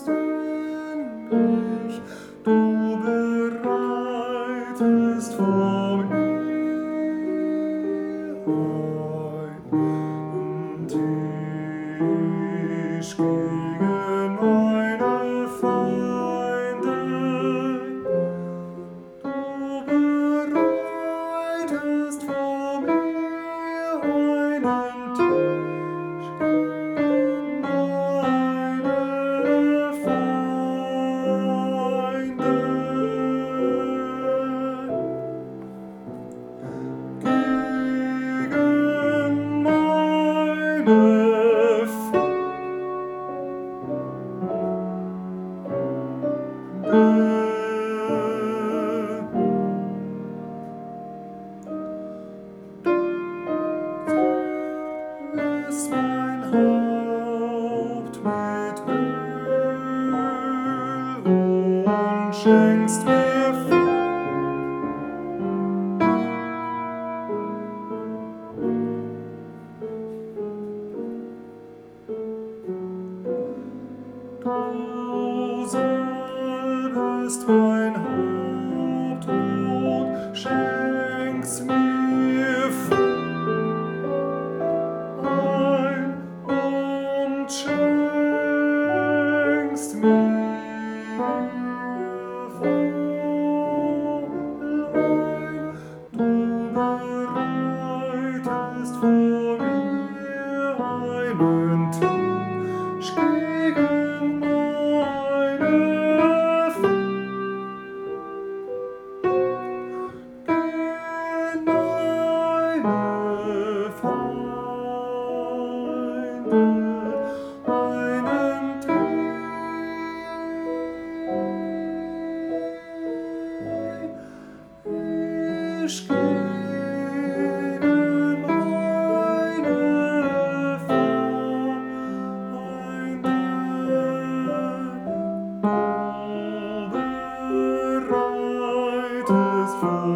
mich, du bereitest vor mir einen Tisch gegen meine Feinde. Du bereitest vor mir einen Tisch gegen meine Feinde. Gegen meine Ist mein Haupt mit Öl und schenkst mir Du salbest mein Haupt und schenkst mir ein und schenkst mir Fräulein. Du bereitest vor mir einen Tisch gegen meine Feinde, einen Tisch gegen meine Feinde. Du bereitest vor